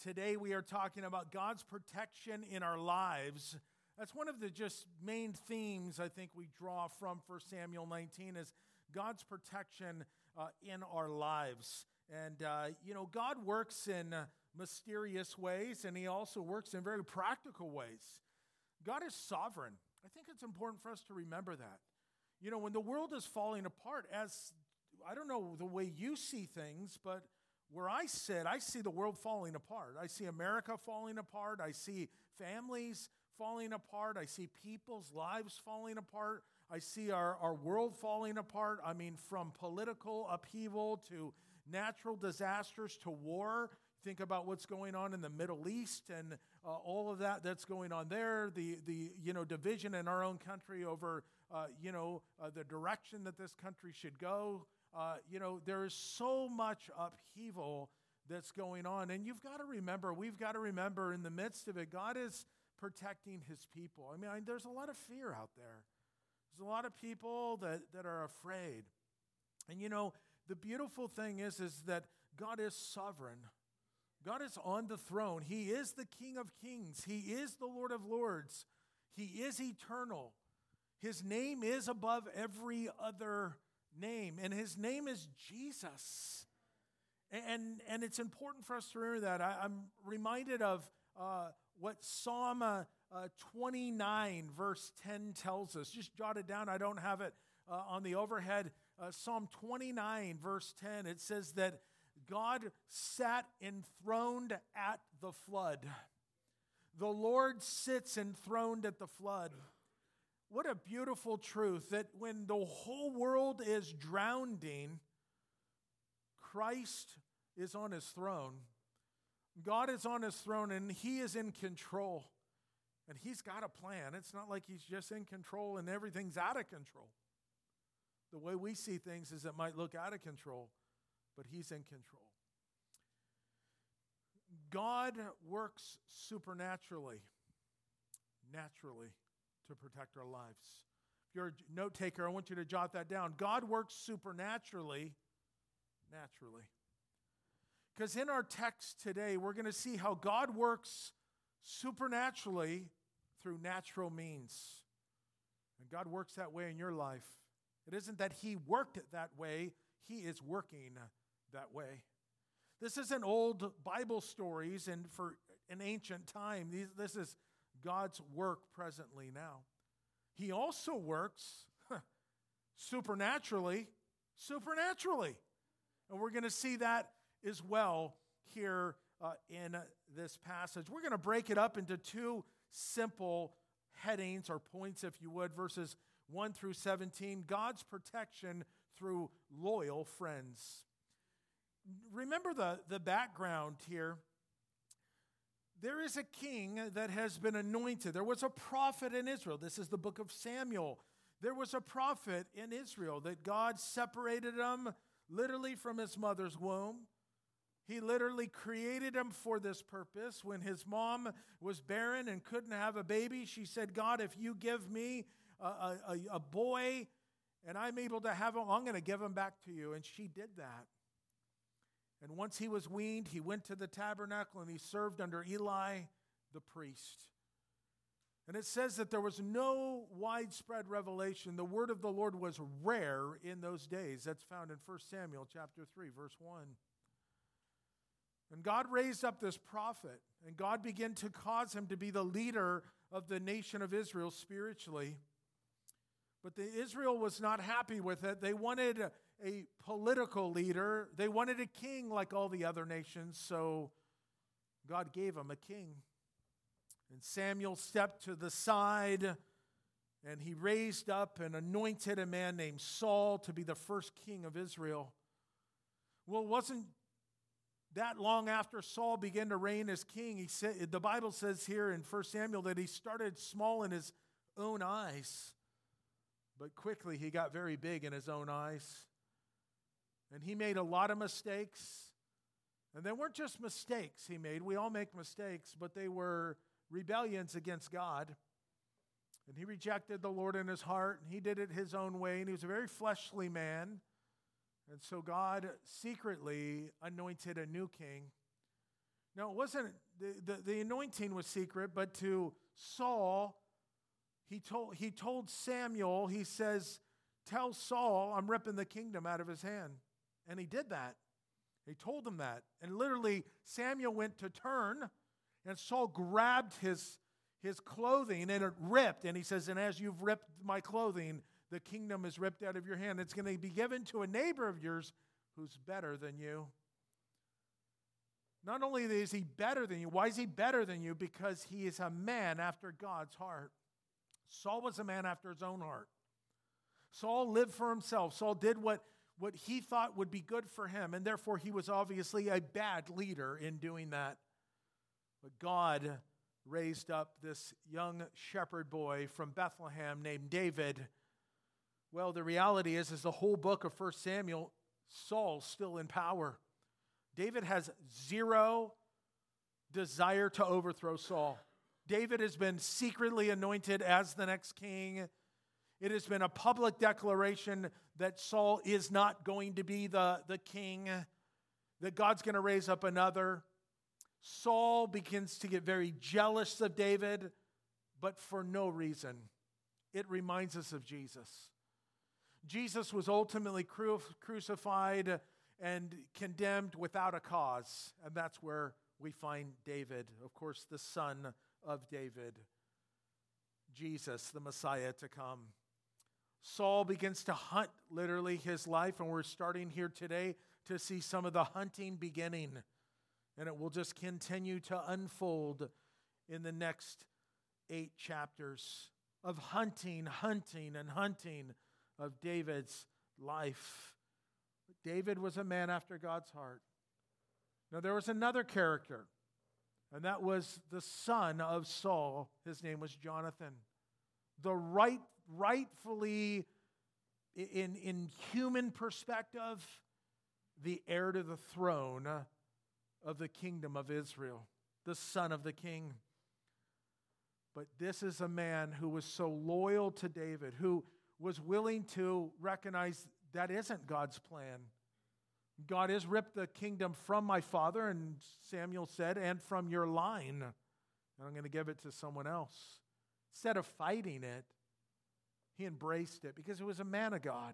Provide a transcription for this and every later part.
Today we are talking about God's protection in our lives. That's one of the just main themes I think we draw from 1 Samuel 19 is God's protection in our lives. And, God works in mysterious ways, and he also works in very practical ways. God is sovereign. I think it's important for us to remember that. You know, when the world is falling apart, I don't know the way you see things, but where I sit, I see the world falling apart. I see America falling apart. I see families falling apart. I see people's lives falling apart. I see our world falling apart. I mean, from political upheaval to natural disasters to war. Think about what's going on in the Middle East and all of that's going on there. The division in our own country over the direction that this country should go. There is so much upheaval that's going on. And we've got to remember in the midst of it, God is protecting his people. I mean, there's a lot of fear out there. There's a lot of people that are afraid. And the beautiful thing is that God is sovereign. God is on the throne. He is the King of Kings. He is the Lord of Lords. He is eternal. His name is above every other name, and his name is Jesus. And it's important for us to remember that. I'm reminded of what Psalm 29 verse 10 tells us. Just jot it down. I don't have it on the overhead. Psalm 29 verse 10, it says that God sat enthroned at the flood. The Lord sits enthroned at the flood. What a beautiful truth that when the whole world is drowning, Christ is on his throne. God is on his throne and he is in control. And he's got a plan. It's not like he's just in control and everything's out of control. The way we see things is it might look out of control, but he's in control. God works supernaturally, naturally, to protect our lives. If you're a note taker, I want you to jot that down. God works supernaturally, naturally. Because in our text today, we're going to see how God works supernaturally through natural means. And God works that way in your life. It isn't that he worked it that way, he is working that way. This isn't old Bible stories and for an ancient time. This is God's work presently now. He also works supernaturally. And we're going to see that as well here in this passage. We're going to break it up into two simple headings or points, if you would, verses 1 through 17. God's protection through loyal friends. Remember the background here. There is a king that has been anointed. There was a prophet in Israel. This is the book of Samuel. There was a prophet in Israel that God separated him literally from his mother's womb. He literally created him for this purpose. When his mom was barren and couldn't have a baby, she said, God, if you give me a boy and I'm able to have him, I'm going to give him back to you. And she did that. And once he was weaned, he went to the tabernacle and he served under Eli the priest. And it says that there was no widespread revelation. The word of the Lord was rare in those days. That's found in 1 Samuel chapter 3, verse 1. And God raised up this prophet, and God began to cause him to be the leader of the nation of Israel spiritually. But Israel was not happy with it. They wanted a political leader. They wanted a king like all the other nations, so God gave him a king. And Samuel stepped to the side, and he raised up and anointed a man named Saul to be the first king of Israel. Well, it wasn't that long after Saul began to reign as king. The Bible says here in 1 Samuel that he started small in his own eyes, but quickly he got very big in his own eyes. And he made a lot of mistakes. And they weren't just mistakes he made. We all make mistakes, but they were rebellions against God. And he rejected the Lord in his heart, and he did it his own way, and he was a very fleshly man. And so God secretly anointed a new king Now, it wasn't, the anointing was secret, but to Saul, he told Samuel, he says, tell Saul I'm ripping the kingdom out of his hand. And he did that. He told him that. And literally, Samuel went to turn, and Saul grabbed his clothing, and it ripped. And he says, and as you've ripped my clothing, the kingdom is ripped out of your hand. It's going to be given to a neighbor of yours who's better than you. Not only is he better than you, why is he better than you? Because he is a man after God's heart. Saul was a man after his own heart. Saul lived for himself. Saul did what he thought would be good for him, and therefore he was obviously a bad leader in doing that. But God raised up this young shepherd boy from Bethlehem named David. Well, the reality is the whole book of 1 Samuel, Saul's still in power. David has zero desire to overthrow Saul. David has been secretly anointed as the next king. It has been a public declaration that Saul is not going to be the king, that God's going to raise up another. Saul begins to get very jealous of David, but for no reason. It reminds us of Jesus. Jesus was ultimately crucified and condemned without a cause. And that's where we find David, of course, the son of David, Jesus, the Messiah to come. Saul begins to hunt literally his life, and we're starting here today to see some of the hunting beginning. And it will just continue to unfold in the next 8 chapters of hunting of David's life. David was a man after God's heart. Now, there was another character, and that was the son of Saul. His name was Jonathan. The rightfully, in human perspective, the heir to the throne of the kingdom of Israel, the son of the king. But this is a man who was so loyal to David, who was willing to recognize that isn't God's plan. God has ripped the kingdom from my father, and Samuel said, and from your line, and I'm going to give it to someone else. Instead of fighting it, he embraced it because he was a man of God.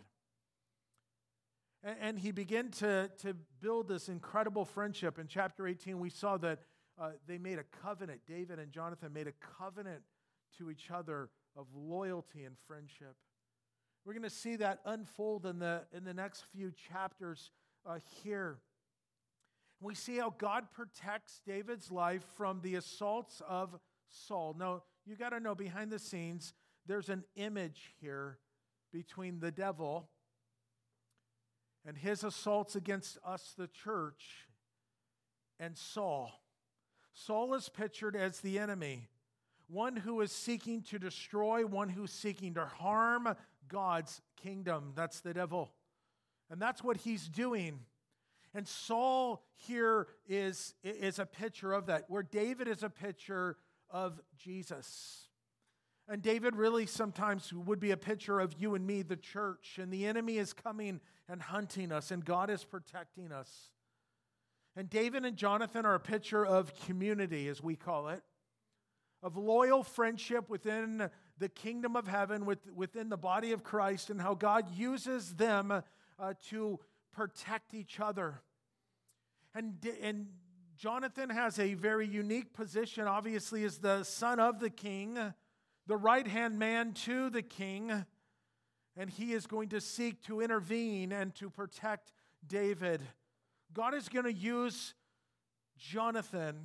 And he began to build this incredible friendship. In chapter 18, we saw that they made a covenant. David and Jonathan made a covenant to each other of loyalty and friendship. We're going to see that unfold in the next few chapters here. We see how God protects David's life from the assaults of Saul. Now, you got to know, behind the scenes, there's an image here between the devil and his assaults against us, the church, and Saul. Saul is pictured as the enemy, one who is seeking to destroy, one who's seeking to harm God's kingdom. That's the devil. And that's what he's doing. And Saul here is a picture of that, where David is a picture of Jesus. And David really sometimes would be a picture of you and me, the church. And the enemy is coming and hunting us, and God is protecting us. And David and Jonathan are a picture of community, as we call it, of loyal friendship within the kingdom of heaven, within the body of Christ, and how God uses them to protect each other. And Jonathan has a very unique position, obviously, as the son of the king, the right-hand man to the king, and he is going to seek to intervene and to protect David. God is going to use Jonathan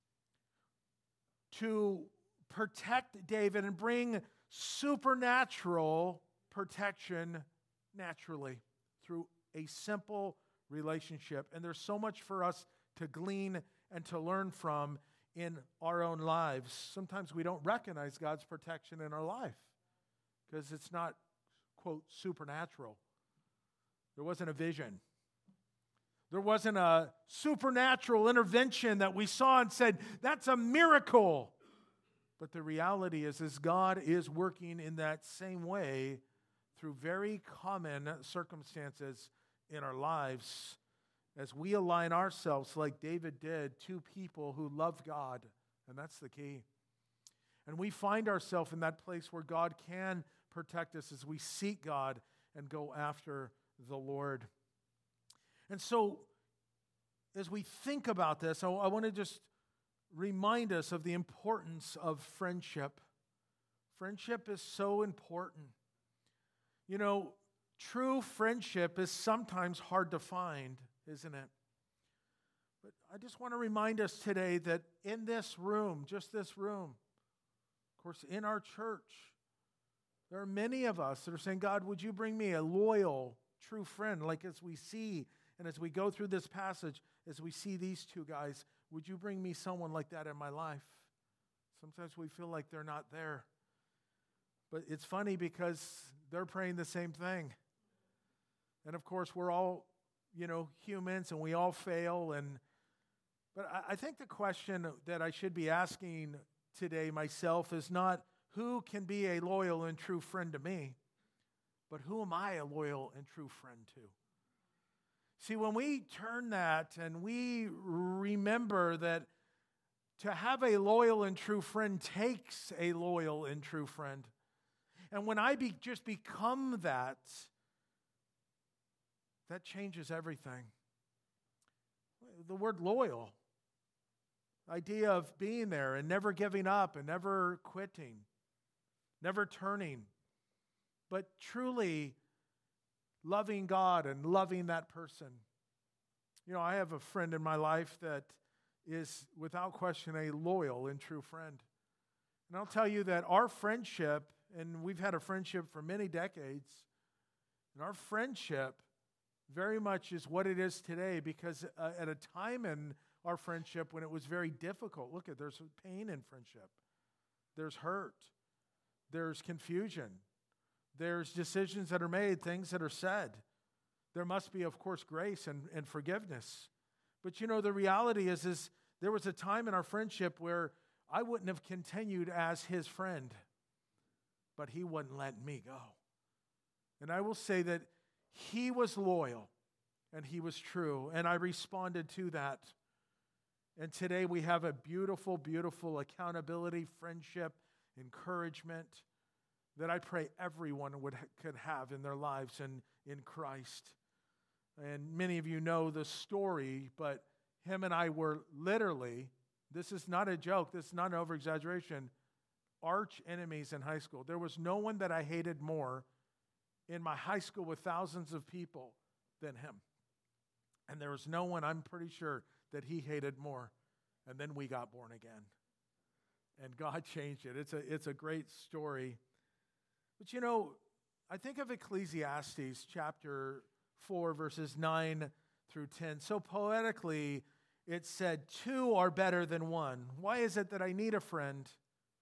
to protect David and bring supernatural protection naturally through a simple relationship. And there's so much for us to glean and to learn from in our own lives. Sometimes we don't recognize God's protection in our life because it's not, quote, supernatural. There wasn't a vision. There wasn't a supernatural intervention that we saw and said, that's a miracle. But the reality is God is working in that same way through very common circumstances in our lives. as we align ourselves like David did to people who love God, and that's the key. And we find ourselves in that place where God can protect us as we seek God and go after the Lord. And so, as we think about this, I want to just remind us of the importance of friendship. Friendship is so important. You know, true friendship is sometimes hard to find, isn't it? But I just want to remind us today that in this room, just this room, of course, in our church, there are many of us that are saying, God, would you bring me a loyal, true friend? Like as we see and as we go through this passage, as we see these two guys, would you bring me someone like that in my life? Sometimes we feel like they're not there. But it's funny because they're praying the same thing. And of course, we're all, humans and we all fail. But I think the question that I should be asking today myself is not who can be a loyal and true friend to me, but who am I a loyal and true friend to? See, when we turn that and we remember that to have a loyal and true friend takes a loyal and true friend. And when I just become that changes everything. The word loyal, idea of being there and never giving up and never quitting, never turning, but truly loving God and loving that person. I have a friend in my life that is without question a loyal and true friend. And I'll tell you that our friendship, and we've had a friendship for many decades, and our friendship very much is what it is today because at a time in our friendship when it was very difficult, there's pain in friendship. There's hurt. There's confusion. There's decisions that are made, things that are said. There must be, of course, grace and forgiveness. But the reality is there was a time in our friendship where I wouldn't have continued as his friend, but he wouldn't let me go. And I will say that he was loyal and he was true, and I responded to that. And today we have a beautiful, beautiful accountability, friendship, encouragement that I pray everyone could have in their lives and in Christ. And many of you know the story, but him and I were literally, this is not a joke, this is not an over-exaggeration, arch enemies in high school. There was no one that I hated more in my high school with thousands of people than him. And there was no one, I'm pretty sure, that he hated more. And then we got born again. And God changed it. It's a great story. But I think of Ecclesiastes chapter 4, verses 9 through 10. So poetically, it said, 2 are better than 1. Why is it that I need a friend?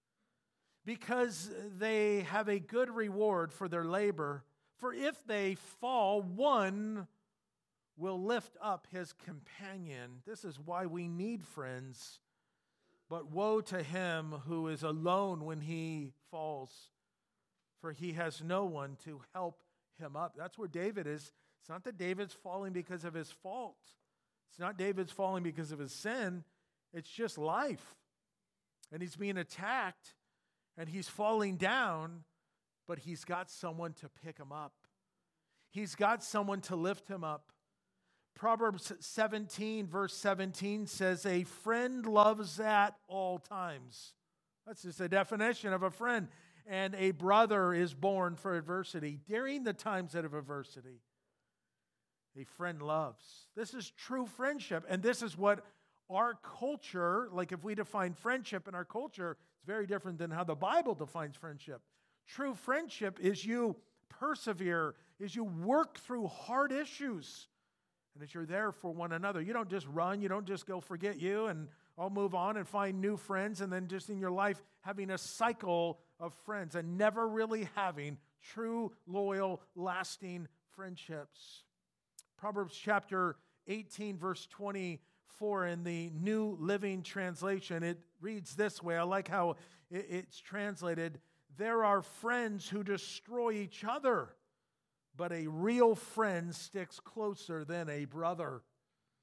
Because they have a good reward for their labor. For if they fall, one will lift up his companion. This is why we need friends. But woe to him who is alone when he falls, for he has no one to help him up. That's where David is. It's not that David's falling because of his fault. It's not David's falling because of his sin. It's just life. And he's being attacked, and he's falling down, but he's got someone to pick him up. He's got someone to lift him up. Proverbs 17, verse 17 says, a friend loves at all times. That's just a definition of a friend. And a brother is born for adversity. During the times of adversity, a friend loves. This is true friendship. And this is what our culture, like if we define friendship in our culture, it's very different than how the Bible defines friendship. True friendship is you persevere, is you work through hard issues, and as you're there for one another. You don't just run, you don't just go forget you and I'll move on and find new friends, and then just in your life having a cycle of friends and never really having true, loyal, lasting friendships. Proverbs chapter 18, verse 24 in the New Living Translation, it reads this way. I like how it's translated. There are friends who destroy each other, but a real friend sticks closer than a brother.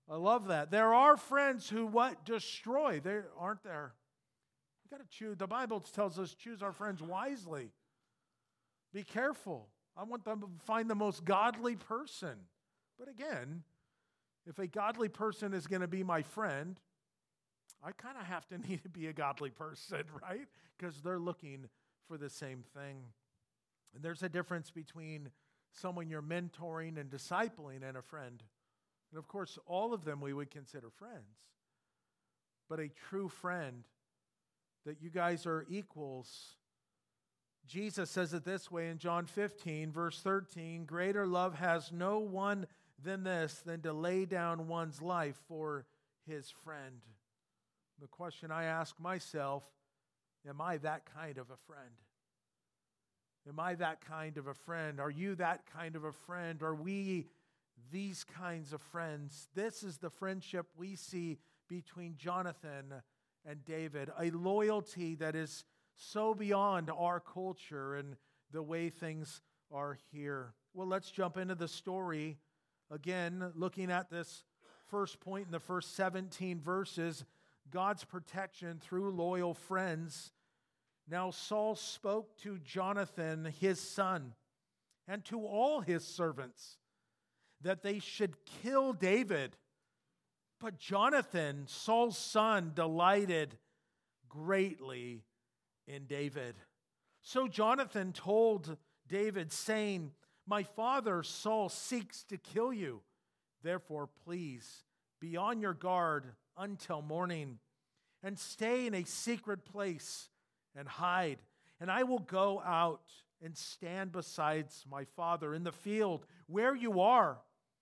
I love that. There are friends who what? Destroy. They aren't there. You got to choose. The Bible tells us choose our friends wisely. Be careful. I want them to find the most godly person. But again, if a godly person is going to be my friend, I kind of have to need to be a godly person, right? Because they're looking for the same thing. And there's a difference between someone you're mentoring and discipling and a friend. And of course, all of them we would consider friends. But a true friend, that you guys are equals. Jesus says it this way in John 15, verse 13, greater love has no one than this, than to lay down one's life for his friend. The question I ask myself, am I that kind of a friend? Am I that kind of a friend? Are you that kind of a friend? Are we these kinds of friends? This is the friendship we see between Jonathan and David, a loyalty that is so beyond our culture and the way things are here. Well, let's jump into the story. Again, looking at this first point in the first 17 verses, God's protection through loyal friends. Now Saul spoke to Jonathan, his son, and to all his servants, that they should kill David. But Jonathan, Saul's son, delighted greatly in David. So Jonathan told David, saying, my father Saul seeks to kill you. Therefore, please be on your guard until morning, and stay in a secret place and hide. And I will go out and stand beside my father in the field where you are.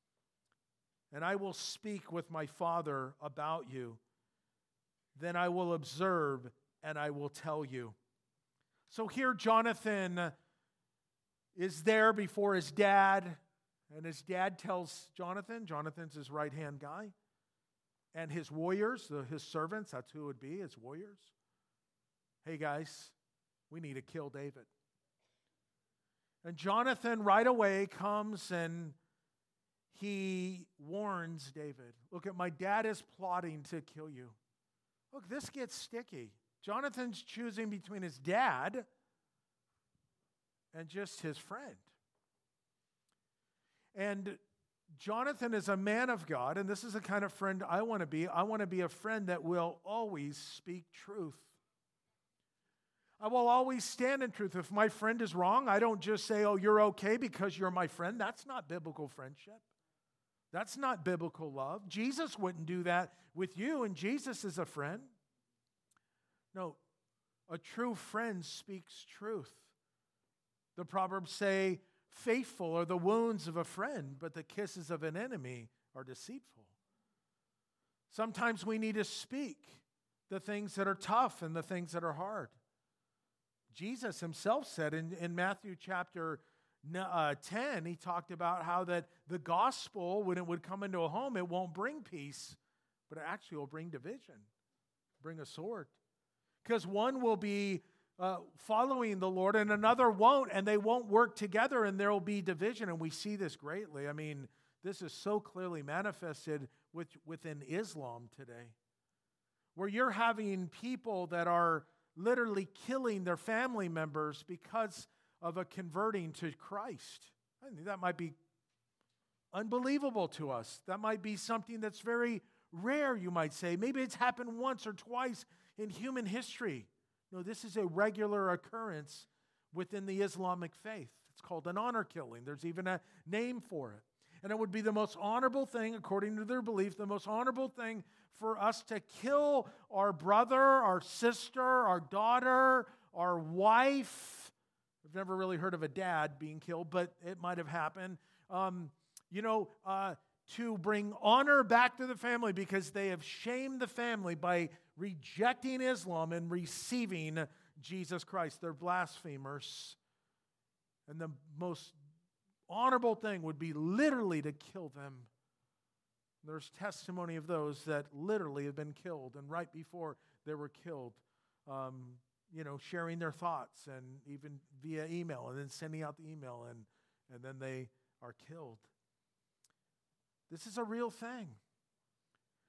And I will speak with my father about you. Then I will observe and I will tell you. So here Jonathan is there before his dad. And his dad tells Jonathan, Jonathan's his right-hand guy, and his warriors, his servants, that's who it would be, his warriors. Hey guys, we need to kill David. And Jonathan right away comes and he warns David, look, my dad is plotting to kill you. Look, this gets sticky. Jonathan's choosing between his dad and just his friend. And Jonathan is a man of God, and this is the kind of friend I want to be. I want to be a friend that will always speak truth. I will always stand in truth. If my friend is wrong, I don't just say, oh, you're okay because you're my friend. That's not biblical friendship. That's not biblical love. Jesus wouldn't do that with you, and Jesus is a friend. No, a true friend speaks truth. The Proverbs say, faithful are the wounds of a friend, but the kisses of an enemy are deceitful. Sometimes we need to speak the things that are tough and the things that are hard. Jesus himself said in Matthew chapter 10, he talked about how that the gospel, when it would come into a home, it won't bring peace, but it actually will bring division, bring a sword. Because one will be following the Lord and another won't, and they won't work together, and there will be division. And we see this greatly. I mean, this is so clearly manifested within Islam today, where you're having people that are literally killing their family members because of a converting to Christ. I think that might be unbelievable to us. That might be something that's very rare, you might say. Maybe it's happened once or twice in human history. No, this is a regular occurrence within the Islamic faith. It's called an honor killing. There's even a name for it. And it would be the most honorable thing, according to their belief, the most honorable thing for us to kill our brother, our sister, our daughter, our wife. I've never really heard of a dad being killed, but it might have happened. To bring honor back to the family because they have shamed the family by rejecting Islam and receiving Jesus Christ. They're blasphemers. And the most honorable thing would be literally to kill them. There's testimony of those that literally have been killed, and right before they were killed, sharing their thoughts and even via email, and then sending out the email, and then they are killed. This is a real thing.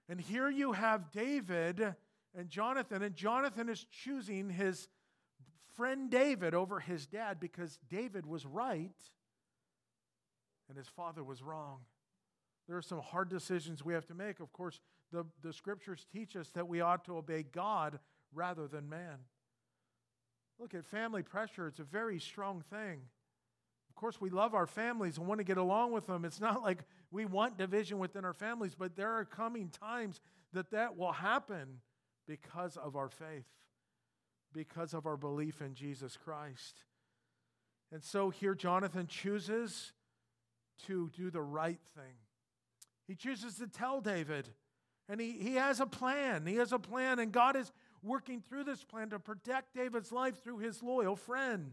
And here you have David and Jonathan is choosing his friend David over his dad because David was right and his father was wrong. There are some hard decisions we have to make. Of course, the scriptures teach us that we ought to obey God rather than man. Look at family pressure. It's a very strong thing. Of course, we love our families and want to get along with them. It's not like we want division within our families, but there are coming times that will happen because of our faith, because of our belief in Jesus Christ. And so here Jonathan chooses to do the right thing. He chooses to tell David, and he has a plan. He has a plan, and God is working through this plan to protect David's life through his loyal friend.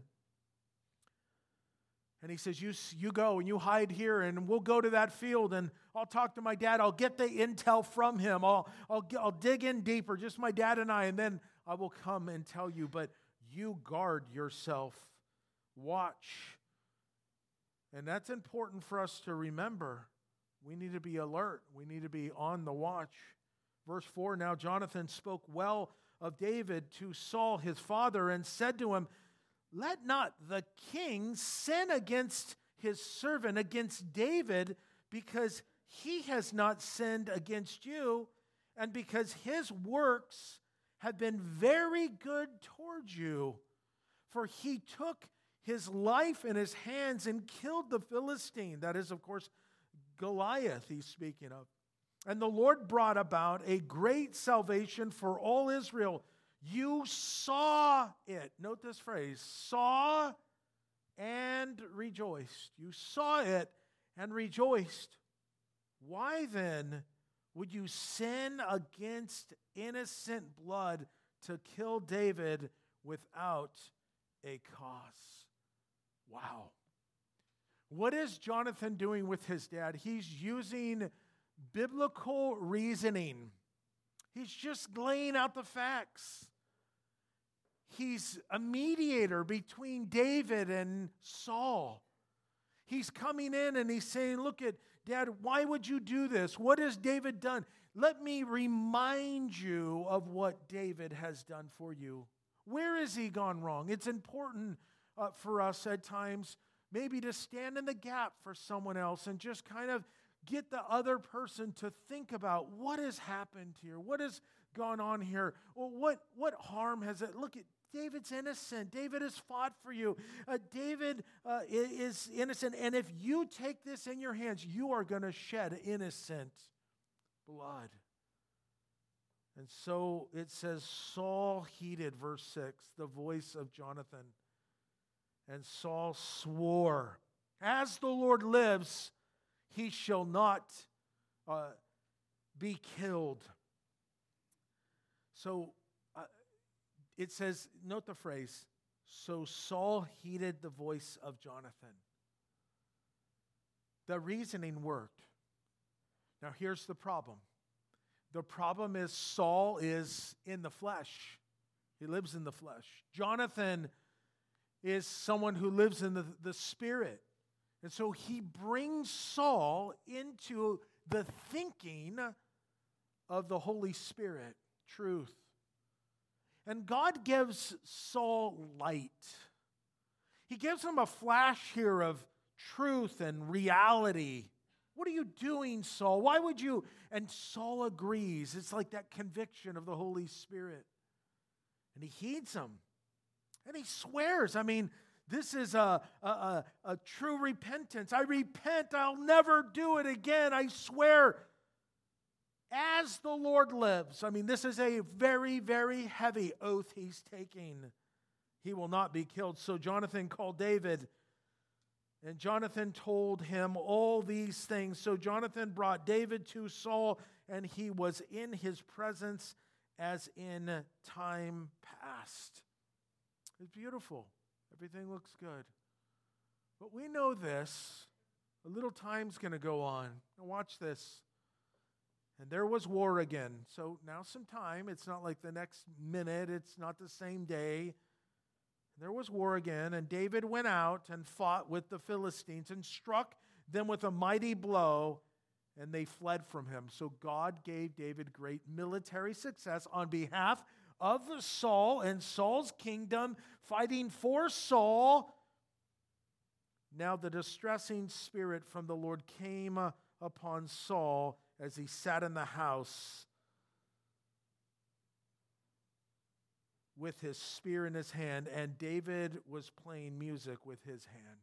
And he says, you go and you hide here, and we'll go to that field, and I'll talk to my dad. I'll get the intel from him. I'll dig in deeper, just my dad and I, and then I will come and tell you. But you guard yourself. Watch. And that's important for us to remember. We need to be alert. We need to be on the watch. Verse 4, now Jonathan spoke well of David to Saul his father and said to him, let not the king sin against his servant, against David, because he has not sinned against you, and because his works have been very good towards you. For he took his life in his hands and killed the Philistine. That is, of course, Goliath he's speaking of. And the Lord brought about a great salvation for all Israel. You saw it. Note this phrase, saw and rejoiced. You saw it and rejoiced. Why then would you sin against innocent blood to kill David without a cause? Wow. What is Jonathan doing with his dad? He's using biblical reasoning. He's just laying out the facts. He's a mediator between David and Saul. He's coming in and he's saying, look at Dad, why would you do this? What has David done? Let me remind you of what David has done for you. Where has he gone wrong? It's important for us at times maybe to stand in the gap for someone else and just kind of get the other person to think about what has happened here, what has gone on here, well, what harm has it? Look at David's innocent. David has fought for you. David is innocent, and if you take this in your hands, you are going to shed innocent blood. And so it says, Saul heeded, verse 6, the voice of Jonathan. And Saul swore, as the Lord lives, he shall not be killed. So it says, note the phrase, so Saul heeded the voice of Jonathan. The reasoning worked. Now here's the problem. The problem is Saul is in the flesh. He lives in the flesh. Jonathan is someone who lives in the spirit. And so he brings Saul into the thinking of the Holy Spirit, truth. And God gives Saul light. He gives him a flash here of truth and reality. What are you doing, Saul? Why would you? And Saul agrees. It's like that conviction of the Holy Spirit. And he heeds him. And he swears. I mean, this is a true repentance. I repent. I'll never do it again. I swear. As the Lord lives. I mean, this is a very, very heavy oath he's taking. He will not be killed. So Jonathan called David, and Jonathan told him all these things. So Jonathan brought David to Saul, and he was in his presence as in time past. It's beautiful. Everything looks good. But we know this. A little time's going to go on. Now watch this. And there was war again. So now some time. It's not like the next minute. It's not the same day. There was war again. And David went out and fought with the Philistines and struck them with a mighty blow. and they fled from him. So God gave David great military success on behalf of Saul and Saul's kingdom, fighting for Saul. Now the distressing spirit from the Lord came upon Saul as he sat in the house with his spear in his hand, and David was playing music with his hand.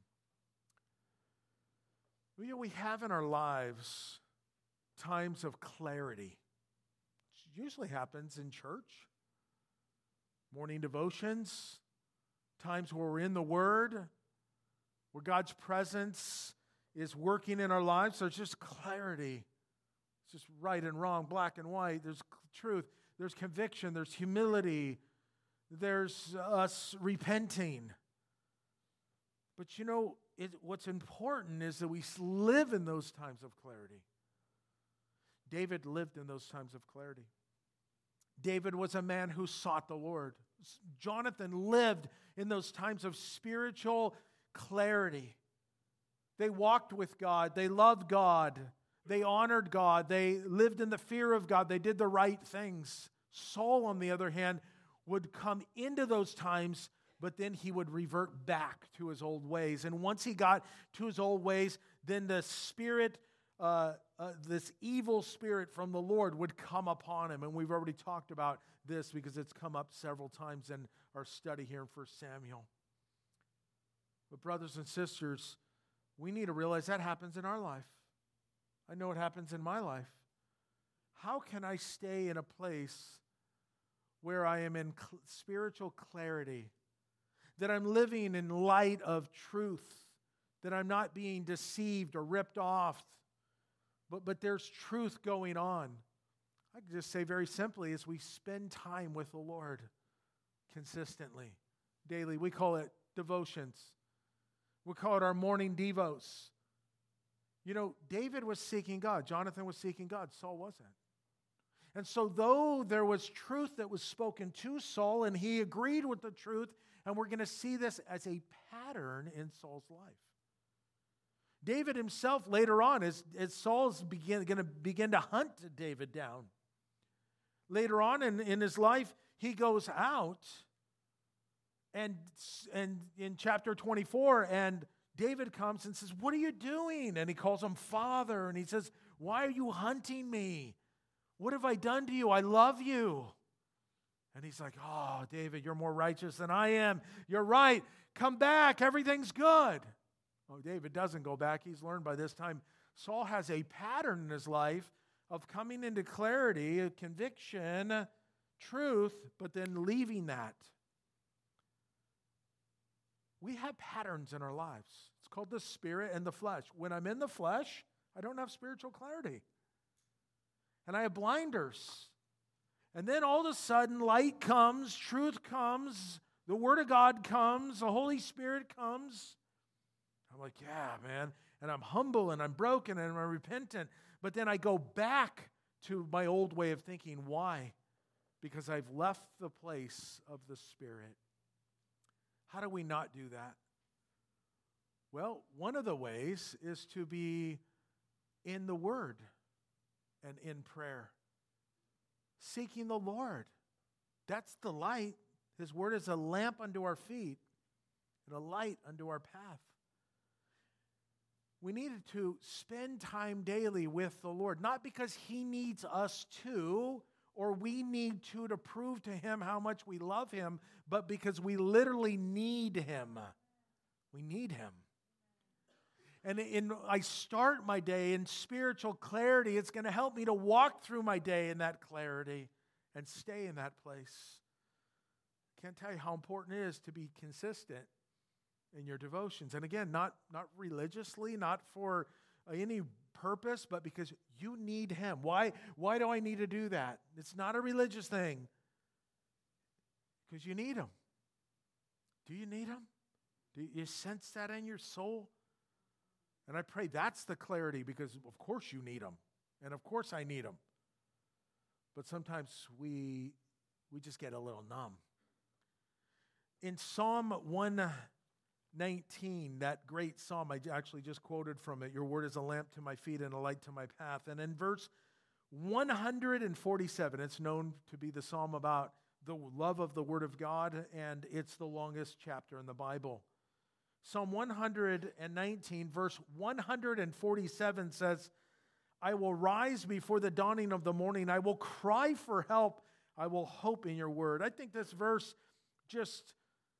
We have in our lives times of clarity. It usually happens in church, morning devotions, times where we're in the Word, where God's presence is working in our lives. There's just clarity. It's just right and wrong, black and white. There's truth. There's conviction. There's humility. There's us repenting. But what's important is that we live in those times of clarity. David lived in those times of clarity. David was a man who sought the Lord. Jonathan lived in those times of spiritual clarity. They walked with God. They loved God. They honored God. They lived in the fear of God. They did the right things. Saul, on the other hand, would come into those times, but then he would revert back to his old ways. And once he got to his old ways, then the spirit, this evil spirit from the Lord would come upon him. And we've already talked about this because it's come up several times in our study here in 1 Samuel. But brothers and sisters, we need to realize that happens in our life. I know it happens in my life. How can I stay in a place where I am in spiritual clarity, that I'm living in light of truth, that I'm not being deceived or ripped off, but there's truth going on? I can just say very simply, as we spend time with the Lord consistently, daily. We call it devotions. We call it our morning devos. David was seeking God. Jonathan was seeking God. Saul wasn't. And so though there was truth that was spoken to Saul, and he agreed with the truth, and we're going to see this as a pattern in Saul's life. David himself later on, as Saul's going to begin to hunt David down. Later on in his life, he goes out, and in chapter 24, and David comes and says, "What are you doing?" And he calls him Father, and he says, "Why are you hunting me? What have I done to you? I love you." And he's like, "Oh, David, you're more righteous than I am. You're right. Come back. Everything's good." Oh, David doesn't go back. He's learned by this time. Saul has a pattern in his life of coming into clarity, conviction, truth, but then leaving that. We have patterns in our lives. It's called the spirit and the flesh. When I'm in the flesh, I don't have spiritual clarity. And I have blinders. And then all of a sudden, light comes, truth comes, the Word of God comes, the Holy Spirit comes. I'm like, yeah, man. And I'm humble and I'm broken and I'm repentant. But then I go back to my old way of thinking. Why? Because I've left the place of the Spirit. How do we not do that? Well, one of the ways is to be in the Word and in prayer. Seeking the Lord. That's the light. His Word is a lamp unto our feet and a light unto our path. We needed to spend time daily with the Lord, not because He needs us to, or we need to prove to Him how much we love Him, but because we literally need Him. We need Him. And I start my day in spiritual clarity. It's going to help me to walk through my day in that clarity and stay in that place. Can't tell you how important it is to be consistent in your devotions. And again, not religiously, not for any purpose, but because you need Him. Why do I need to do that? It's not a religious thing. Because you need Him. Do you need Him? Do you sense that in your soul? And I pray that's the clarity, because of course you need Him. And of course I need Him. But sometimes we just get a little numb. In Psalm 1 19, that great psalm I actually just quoted from it, your word is a lamp to my feet and a light to my path. And in verse 147, it's known to be the psalm about the love of the word of God, and it's the longest chapter in the Bible. Psalm 119, verse 147 says, I will rise before the dawning of the morning. I will cry for help. I will hope in your word. I think this verse just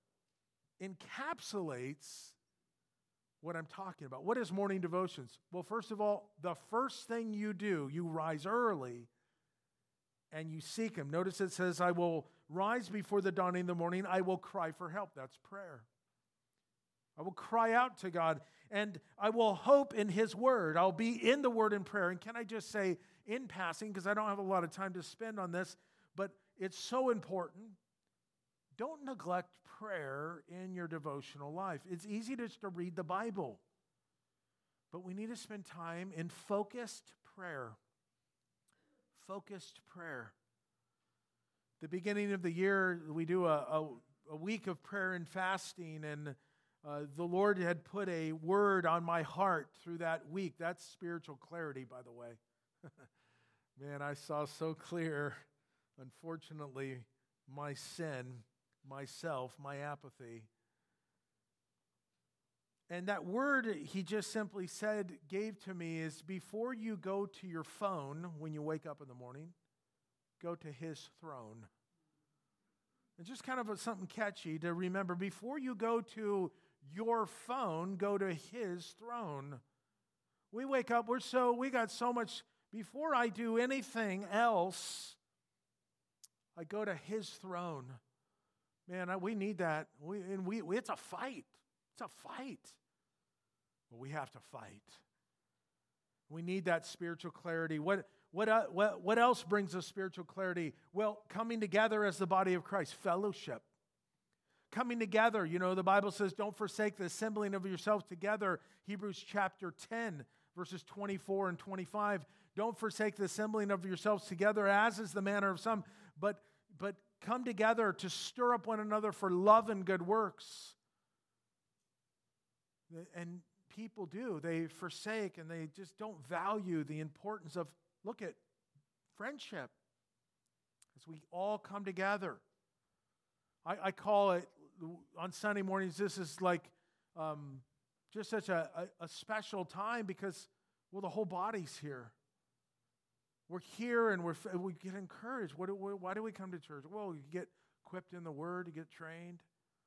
encapsulates what I'm talking about. What is morning devotions? Well, first of all, the first thing you do, you rise early and you seek Him. Notice it says, I will rise before the dawning of the morning. I will cry for help. That's prayer. I will cry out to God, and I will hope in His word. I'll be in the word in prayer. And can I just say, in passing, because I don't have a lot of time to spend on this, but it's so important, don't neglect prayer in your devotional life. It's easy just to read the Bible, but we need to spend time in focused prayer. Focused prayer. The beginning of the year, we do a week of prayer and fasting, and the Lord had put a word on my heart through that week. That's spiritual clarity, by the way. Man, I saw so clear, unfortunately, my sin, myself, my apathy. And that word He just simply said, gave to me, is before you go to your phone when you wake up in the morning, go to His throne. And just kind of something catchy to remember. Before you go to your phone, go to His throne. We wake up, we got so much. Before I do anything else, I go to His throne. Man, we need that. It's a fight. It's a fight. But we have to fight. We need that spiritual clarity. What else brings us spiritual clarity? Well, coming together as the body of Christ, fellowship. Coming together, the Bible says, don't forsake the assembling of yourselves together. Hebrews chapter 10, verses 24 and 25. Don't forsake the assembling of yourselves together, as is the manner of some, but come together to stir up one another for love and good works. And people do. They forsake and they just don't value the importance of, look at friendship. As we all come together. I call it, on Sunday mornings, this is like just such a special time because, well, the whole body's here. We're here and we get encouraged. Why do we come to church? Well, you get equipped in the Word, you get trained,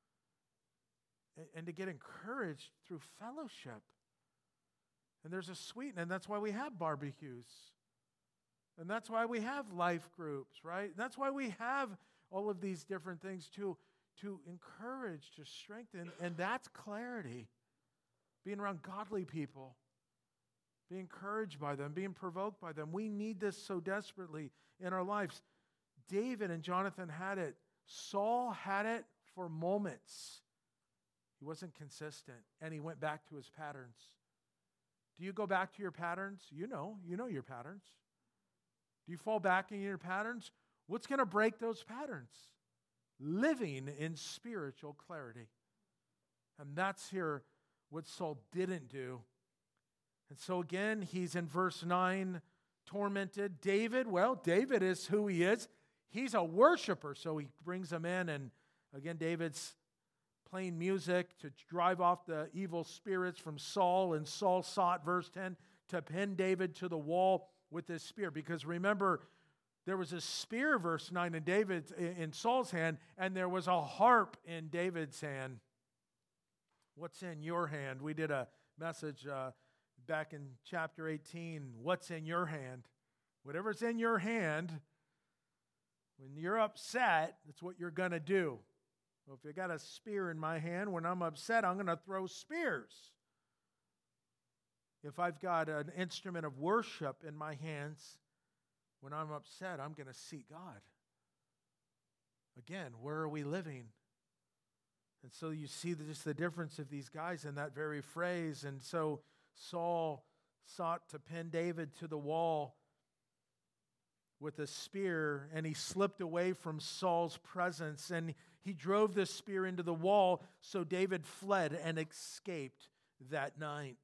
and to get encouraged through fellowship. And there's a sweetness, and that's why we have barbecues. And that's why we have life groups, right? That's why we have all of these different things to encourage, to strengthen, and that's clarity. Being around godly people, being encouraged by them, being provoked by them. We need this so desperately in our lives. David and Jonathan had it. Saul had it for moments. He wasn't consistent, and he went back to his patterns. Do you go back to your patterns? You know your patterns. Do you fall back in your patterns? What's going to break those patterns? Living in spiritual clarity. And that's here what Saul didn't do. And so again, he's in verse 9, tormented. David is who he is. He's a worshiper, so he brings him in. And again, David's playing music to drive off the evil spirits from Saul. And Saul sought, verse 10, to pin David to the wall with his spear. Because remember, there was a spear, verse 9, in Saul's hand, and there was a harp in David's hand. What's in your hand? We did a message back in chapter 18. What's in your hand? Whatever's in your hand, when you're upset, that's what you're going to do. Well, if you got a spear in my hand, when I'm upset, I'm going to throw spears. If I've got an instrument of worship in my hands, when I'm upset, I'm going to seek God. Again, where are we living? And so you see just the difference of these guys in that very phrase. And so Saul sought to pin David to the wall. with a spear, and he slipped away from Saul's presence, and he drove the spear into the wall, so David fled and escaped that night.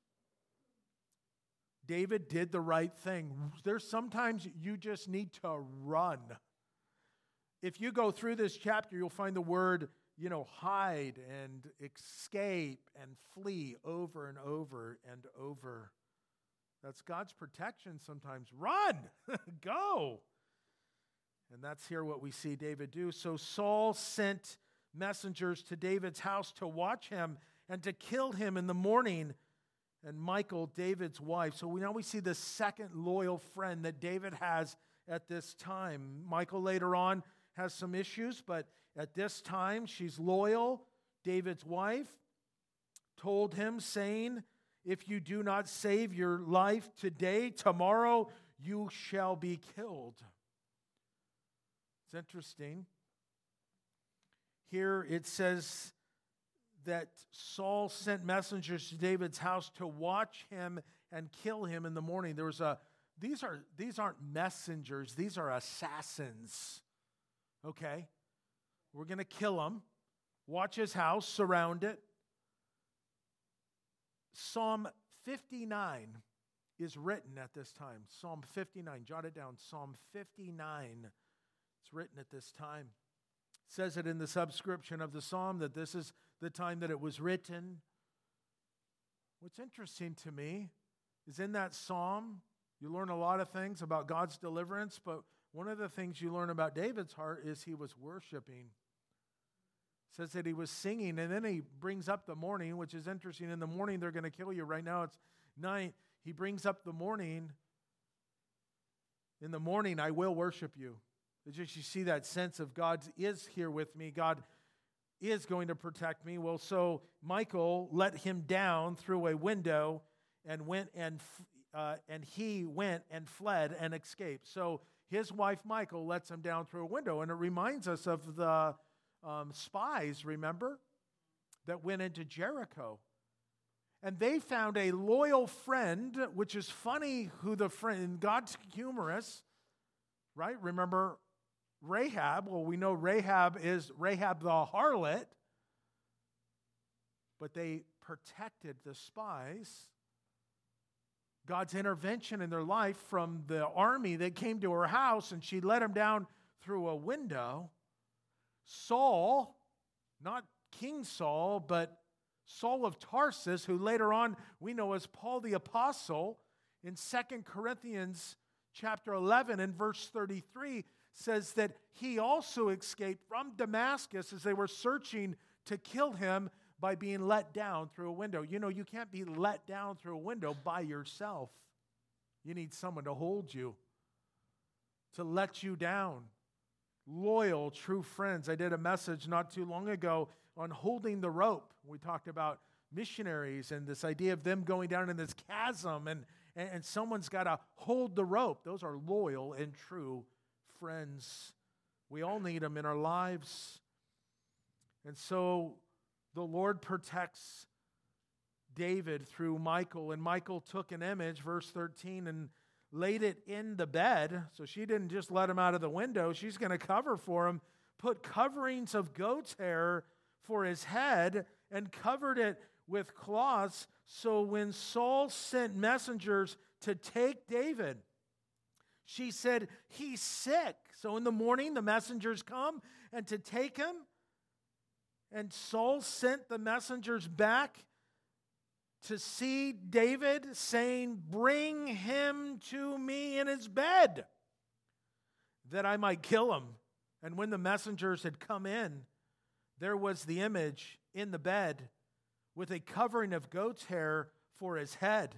David did the right thing. There's sometimes you just need to run. If you go through this chapter, you'll find the word, hide and escape and flee over and over and over. That's God's protection sometimes. Run! Go! And that's here what we see David do. So Saul sent messengers to David's house to watch him and to kill him in the morning. And Michal, David's wife. So now we see the second loyal friend that David has at this time. Michal later on has some issues, but at this time she's loyal. David's wife told him, saying, "If you do not save your life today, tomorrow you shall be killed." It's interesting. Here it says that Saul sent messengers to David's house to watch him and kill him in the morning. These aren't messengers, these are assassins. Okay? We're going to kill him. Watch his house, surround it. Psalm 59 is written at this time. Psalm 59, jot it down. Psalm 59, it's written at this time. It says it in the subscription of the psalm that this is the time that it was written. What's interesting to me is in that psalm, you learn a lot of things about God's deliverance, but one of the things you learn about David's heart is he was worshiping. It says that he was singing, and then he brings up the morning, which is interesting. In the morning, they're going to kill you. Right now, it's night. He brings up the morning. In the morning, I will worship you. It's just you see that sense of God is here with me. God is going to protect me. Well, so Michal let him down through a window and he went and fled and escaped. So his wife Michal lets him down through a window, and it reminds us of the spies, remember, that went into Jericho. And they found a loyal friend, which is funny who the friend, God's humorous, right? Remember Rahab? Well, we know Rahab is Rahab the harlot, but they protected the spies. God's intervention in their life from the army that came to her house, and she let him down through a window. Saul, not King Saul, but Saul of Tarsus, who later on we know as Paul the Apostle, in 2 Corinthians chapter 11 and verse 33, says that he also escaped from Damascus as they were searching to kill him by being let down through a window. You can't be let down through a window by yourself. You need someone to hold you, to let you down. Loyal, true friends. I did a message not too long ago on holding the rope. We talked about missionaries and this idea of them going down in this chasm, and someone's got to hold the rope. Those are loyal and true friends. We all need them in our lives. And so the Lord protects David through Michal, and Michal took an image, verse 13, and laid it in the bed. So she didn't just let him out of the window. She's going to cover for him, put coverings of goat's hair for his head, and covered it with cloths. So when Saul sent messengers to take David, she said, "He's sick." So in the morning, the messengers come and to take him. And Saul sent the messengers back to see David, saying, "Bring him to me in his bed, that I might kill him." And when the messengers had come in, there was the image in the bed with a covering of goat's hair for his head.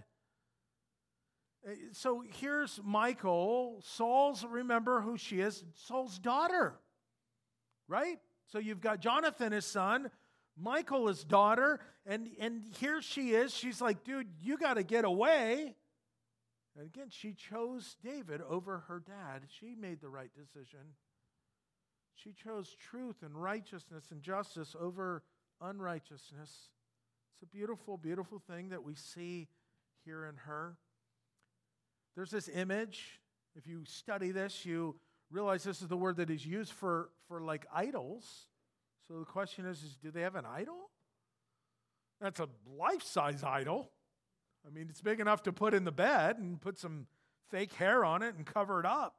So here's Michal, Saul's, remember who she is, Saul's daughter, right? So you've got Jonathan, his son, Michal, his daughter, and here she is. She's like, "Dude, you got to get away." And again, she chose David over her dad. She made the right decision. She chose truth and righteousness and justice over unrighteousness. It's a beautiful, beautiful thing that we see here in her. There's this image If you study this, you realize this is the word that is used for like idols. So the question is do they have an idol? That's a life-size idol. I mean, it's big enough to put in the bed and put some fake hair on it and cover it up.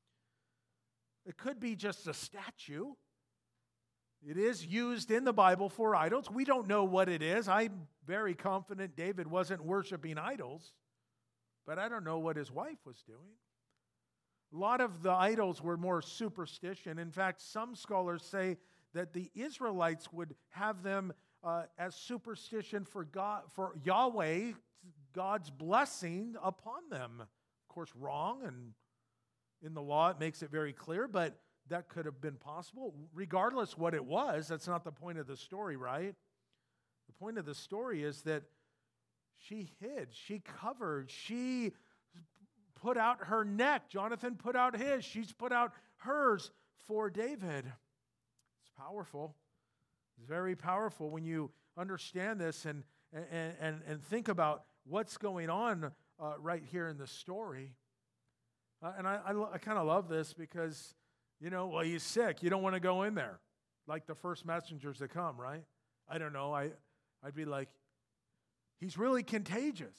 It could be just a statue. It is used in the Bible for idols. We don't know what it is. I'm very confident David wasn't worshiping idols, but I don't know what his wife was doing. A lot of the idols were more superstition. In fact, some scholars say that the Israelites would have them as superstition for God, for Yahweh, God's blessing upon them. Of course, wrong, and in the law it makes it very clear, but that could have been possible. Regardless what it was, that's not the point of the story, right? The point of the story is that she hid, she covered, she put out her neck. Jonathan put out his. She's put out hers for David. It's powerful. It's very powerful when you understand this and think about what's going on right here in the story. And I kind of love this because, well, he's sick. You don't want to go in there like the first messengers that come, right? I don't know. I'd be like, he's really contagious,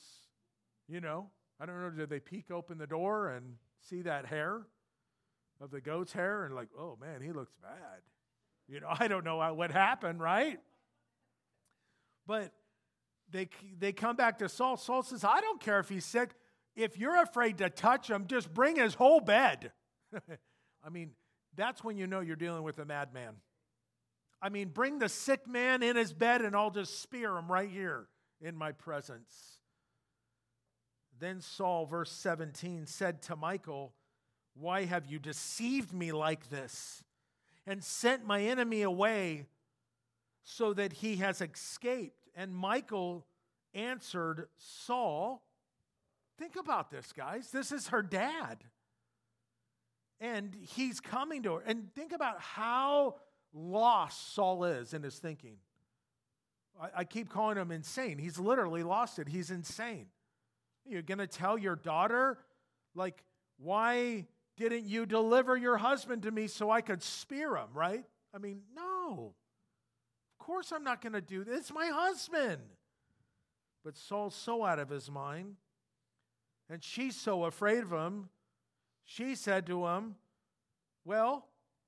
I don't know, did they peek open the door and see that hair of the goat's hair and like, oh man, he looks bad. I don't know what happened, right? But they come back to Saul. Saul says, I don't care if he's sick. If you're afraid to touch him, just bring his whole bed. I mean, that's when you know you're dealing with a madman. I mean, bring the sick man in his bed and I'll just spear him right here in my presence. Then Saul, verse 17, said to Michal, why have you deceived me like this and sent my enemy away so that he has escaped? And Michal answered Saul, think about this, guys. This is her dad. And he's coming to her. And think about how lost Saul is in his thinking. I keep calling him insane. He's literally lost it. He's insane. You're going to tell your daughter, like, why didn't you deliver your husband to me so I could spear him, right? I mean, no. Of course I'm not going to do this. It's my husband. But Saul's so out of his mind, and she's so afraid of him, she said to him, well,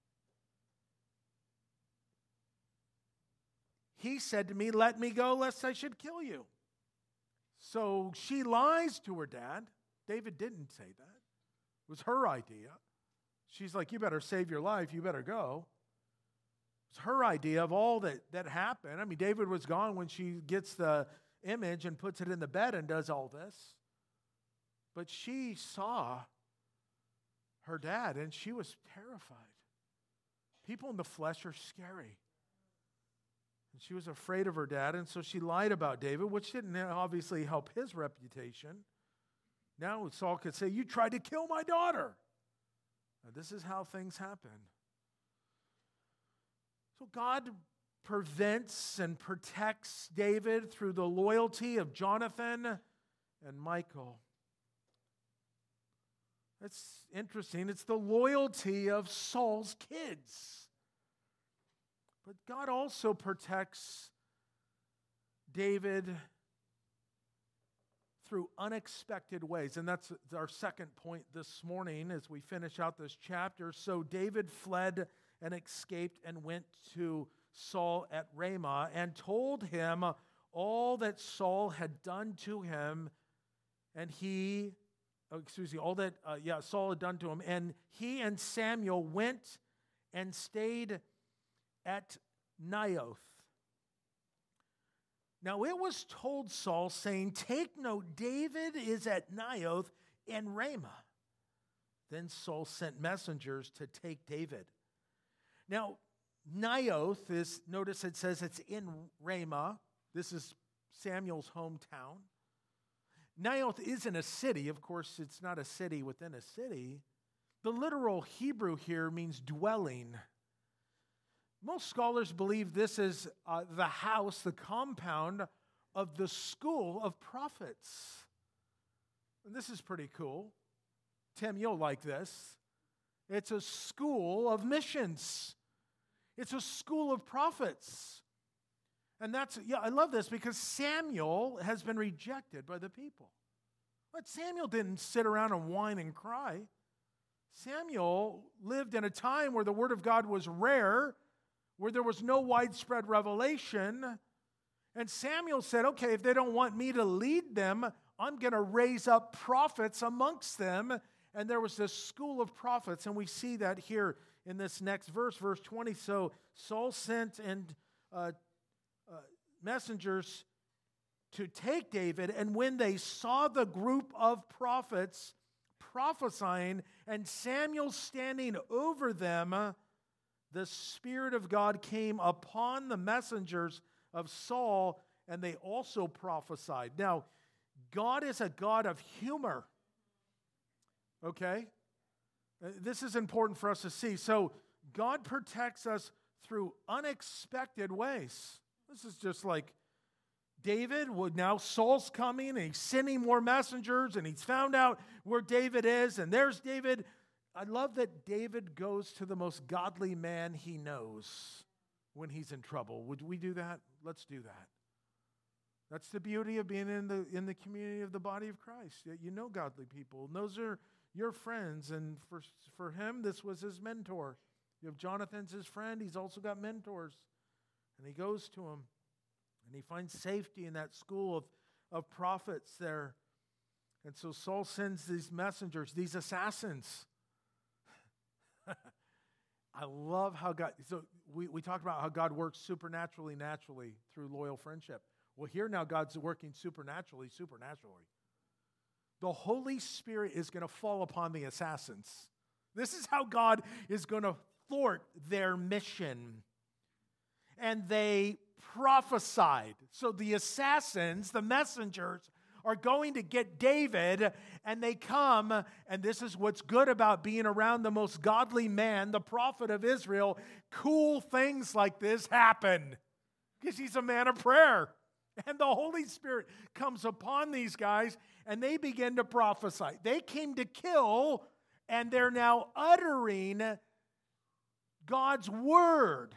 he said to me, let me go lest I should kill you. So she lies to her dad. David didn't say that. It was her idea. She's like, you better save your life. You better go. It's her idea of all that happened. I mean, David was gone when she gets the image and puts it in the bed and does all this. But she saw her dad and she was terrified. People in the flesh are scary. And she was afraid of her dad, and so she lied about David, which didn't obviously help his reputation. Now Saul could say, you tried to kill my daughter. Now, this is how things happen. So God prevents and protects David through the loyalty of Jonathan and Michal. That's interesting. It's the loyalty of Saul's kids. But God also protects David through unexpected ways. And that's our second point this morning as we finish out this chapter. So David fled and escaped and went to Saul at Ramah and told him all that Saul had done to him. And Saul had done to him. And he and Samuel went and stayed at Naioth. Now it was told Saul, saying, take note, David is at Naioth in Ramah. Then Saul sent messengers to take David. Now, Naioth is, notice it says it's in Ramah. This is Samuel's hometown. Naioth isn't a city. Of course, it's not a city within a city. The literal Hebrew here means dwelling. Most scholars believe this is the house, the compound of the school of prophets. And this is pretty cool. Tim, you'll like this. It's a school of missions. It's a school of prophets. And I love this because Samuel has been rejected by the people. But Samuel didn't sit around and whine and cry. Samuel lived in a time where the Word of God was rare, where there was no widespread revelation. And Samuel said, okay, if they don't want me to lead them, I'm going to raise up prophets amongst them. And there was this school of prophets, and we see that here in this next verse, verse 20. So Saul sent messengers to take David, and when they saw the group of prophets prophesying and Samuel standing over them, the Spirit of God came upon the messengers of Saul, and they also prophesied. Now, God is a God of humor. Okay? This is important for us to see. So, God protects us through unexpected ways. This is just like David, now Saul's coming, and he's sending more messengers, and he's found out where David is, and there's David. I love that David goes to the most godly man he knows when he's in trouble. Would we do that? Let's do that. That's the beauty of being in the community of the body of Christ. You know godly people, and those are your friends, and for him, this was his mentor. You have Jonathan's his friend. He's also got mentors, and he goes to him, and he finds safety in that school of prophets there. And so Saul sends these messengers, these assassins. I love how God, so we talked about how God works supernaturally, naturally through loyal friendship. Well, here now God's working supernaturally. The Holy Spirit is going to fall upon the assassins. This is how God is going to thwart their mission. And they prophesied. So the assassins, the messengers, are going to get David, and they come, and this is what's good about being around the most godly man, the prophet of Israel. Cool things like this happen because he's a man of prayer. And the Holy Spirit comes upon these guys, and they begin to prophesy. They came to kill, and they're now uttering God's word.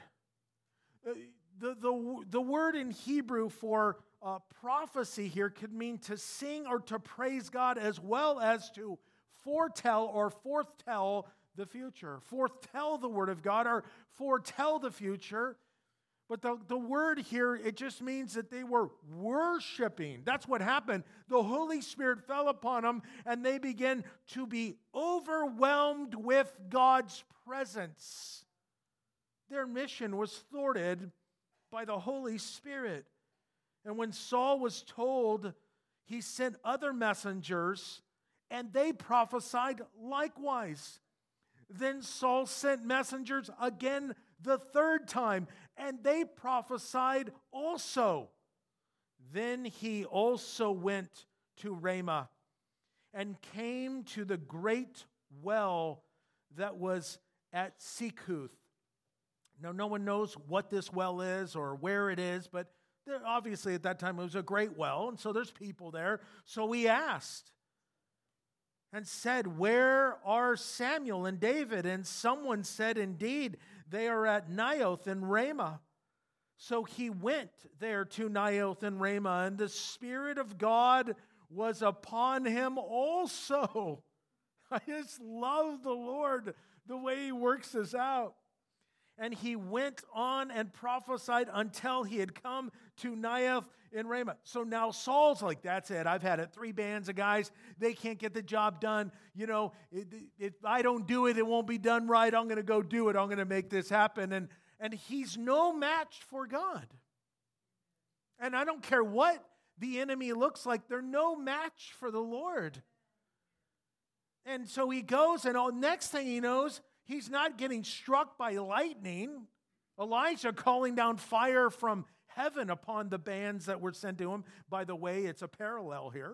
The word in Hebrew for prophecy here could mean to sing or to praise God, as well as to foretell or forthtell the future. Foretell the word of God or foretell the future. But the word here, it just means that they were worshiping. That's what happened. The Holy Spirit fell upon them, and they began to be overwhelmed with God's presence. Their mission was thwarted by the Holy Spirit. And when Saul was told, he sent other messengers, and they prophesied likewise. Then Saul sent messengers again the third time, and they prophesied also. Then he also went to Ramah and came to the great well that was at Sikkuth. Now, no one knows what this well is or where it is, but obviously at that time it was a great well, and so there's people there. So he asked and said, "Where are Samuel and David?" And someone said, "Indeed, they are at Naioth and Ramah." So he went there to Naioth and Ramah, and the Spirit of God was upon him also. I just love the Lord, the way he works this out. And he went on and prophesied until he had come to Naioth and Ramah. So now Saul's like, that's it. I've had it. 3 bands of guys. They can't get the job done. You know, if I don't do it, it won't be done right. I'm going to go do it. I'm going to make this happen. And he's no match for God. And I don't care what the enemy looks like. They're no match for the Lord. And so he goes, and next thing he knows, he's not getting struck by lightning. Elijah calling down fire from heaven upon the bands that were sent to him. By the way, it's a parallel here.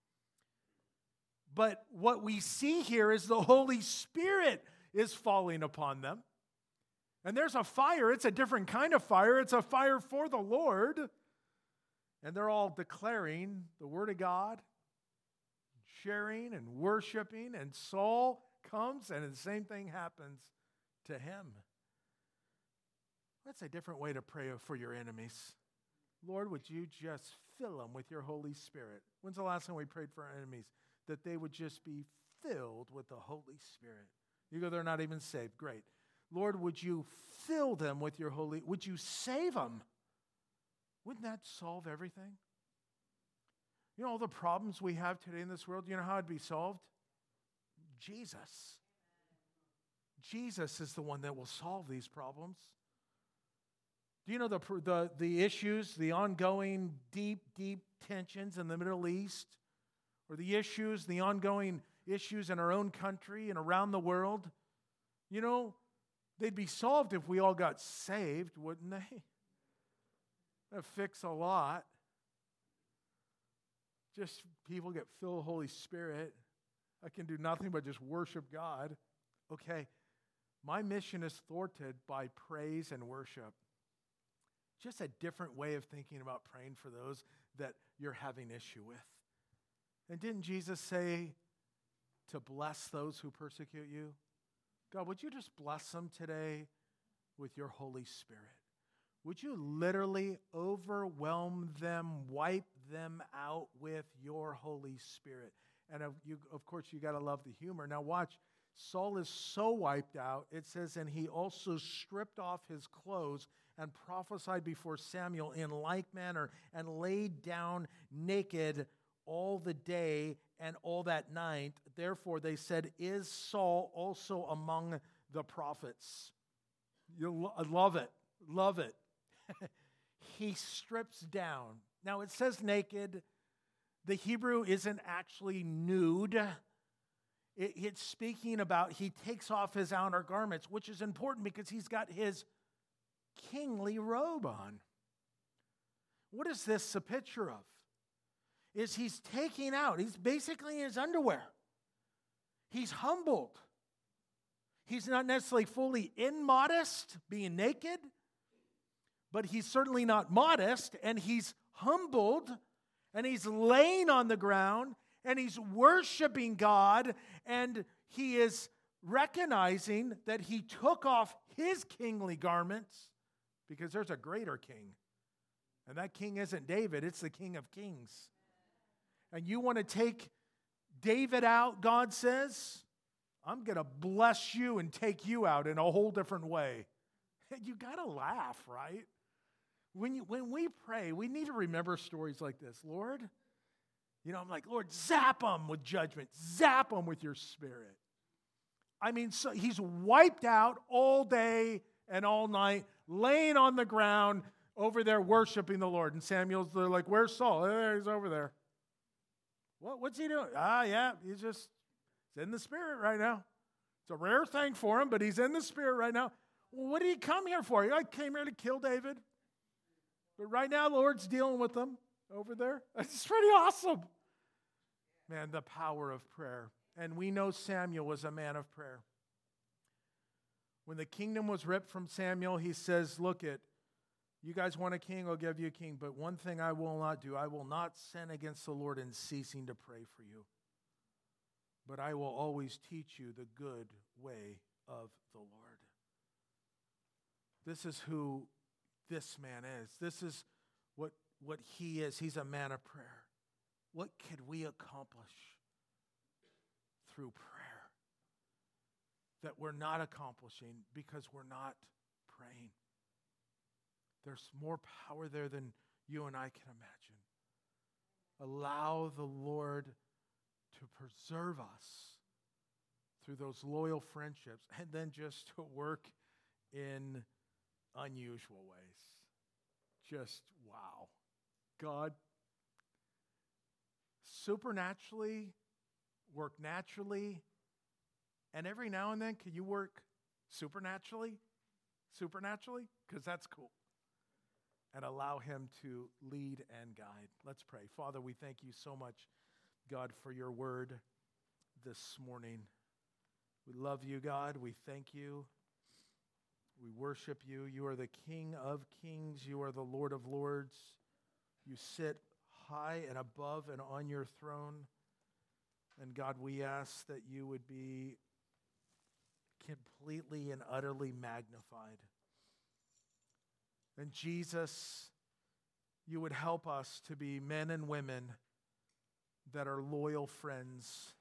But what we see here is the Holy Spirit is falling upon them. And there's a fire. It's a different kind of fire. It's a fire for the Lord. And they're all declaring the word of God, sharing and worshiping, and Saul comes and the same thing happens to him. That's a different way to pray for your enemies. Lord, would you just fill them with your Holy Spirit? When's the last time we prayed for our enemies? That they would just be filled with the Holy Spirit. You go, they're not even saved. Great. Lord, would you fill them with your Holy, would you save them? Wouldn't that solve everything? You know, all the problems we have today in this world, you know how it'd be solved? Jesus. Jesus is the one that will solve these problems. Do you know the issues, the ongoing deep tensions in the Middle East, or the issues, the ongoing issues in our own country and around the world? You know, they'd be solved if we all got saved, wouldn't they? That'd fix a lot. Just people get filled with the Holy Spirit. I can do nothing but just worship God. Okay, my mission is thwarted by praise and worship. Just a different way of thinking about praying for those that you're having issue with. And didn't Jesus say to bless those who persecute you? God, would you just bless them today with your Holy Spirit? Would you literally overwhelm them, wipe them out with your Holy Spirit? And of course, you got to love the humor. Now watch, Saul is so wiped out, it says, and he also stripped off his clothes and prophesied before Samuel in like manner, and laid down naked all the day and all that night. Therefore they said, is Saul also among the prophets? I love it. Love it. He strips down. Now it says naked. The Hebrew isn't actually nude. It's speaking about he takes off his outer garments, which is important because he's got his kingly robe on. What is this a picture of? Is he's taking out, he's basically in his underwear. He's humbled. He's not necessarily fully immodest, being naked, but he's certainly not modest, and he's humbled, and he's laying on the ground, and he's worshiping God, and he is recognizing that he took off his kingly garments because there's a greater king. And that king isn't David, it's the King of Kings. And you want to take David out, God says, I'm going to bless you and take you out in a whole different way. And you got to laugh, right? When we pray, we need to remember stories like this. Lord, you know, I'm like, Lord, zap them with judgment. Zap them with your Spirit. I mean, so he's wiped out all day and all night, laying on the ground over there worshiping the Lord. And Samuel's they're like, where's Saul? There, he's over there. What's he doing? Yeah, he's in the Spirit right now. It's a rare thing for him, but he's in the Spirit right now. Well, what did he come here for? I came here to kill David. But right now, the Lord's dealing with them over there. It's pretty awesome. Man, the power of prayer. And we know Samuel was a man of prayer. When the kingdom was ripped from Samuel, he says, look it, you guys want a king, I'll give you a king. But one thing I will not do, I will not sin against the Lord in ceasing to pray for you. But I will always teach you the good way of the Lord. This is who this man is. This is what he is. He's a man of prayer. What could we accomplish through prayer that we're not accomplishing because we're not praying? There's more power there than you and I can imagine. Allow the Lord to preserve us through those loyal friendships, and then just to work in unusual ways. Just wow. God, supernaturally, work naturally, and every now and then, can you work supernaturally? Supernaturally? Because that's cool. And allow him to lead and guide. Let's pray. Father, we thank you so much, God, for your word this morning. We love you, God. We thank you. We worship you. You are the King of kings. You are the Lord of lords. You sit high and above and on your throne. And God, we ask that you would be completely and utterly magnified. And Jesus, you would help us to be men and women that are loyal friends.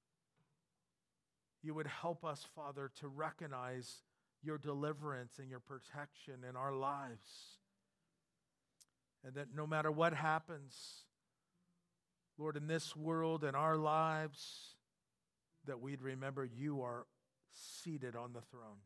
You would help us, Father, to recognize your deliverance and your protection in our lives. And that no matter what happens, Lord, in this world, in our lives, that we'd remember you are seated on the throne.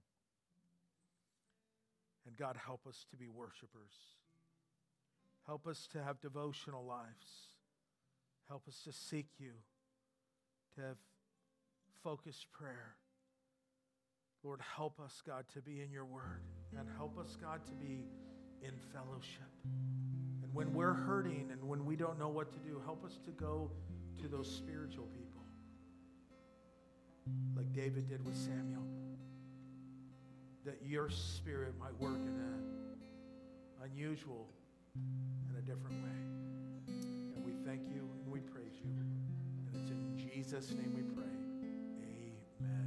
And God, help us to be worshipers. Help us to have devotional lives. Help us to seek you, to have focused prayer. Lord, help us, God, to be in your word. And help us, God, to be in fellowship. And when we're hurting and when we don't know what to do, help us to go to those spiritual people, like David did with Samuel, that your Spirit might work in an unusual and a different way. And we thank you and we praise you. And it's in Jesus' name we pray.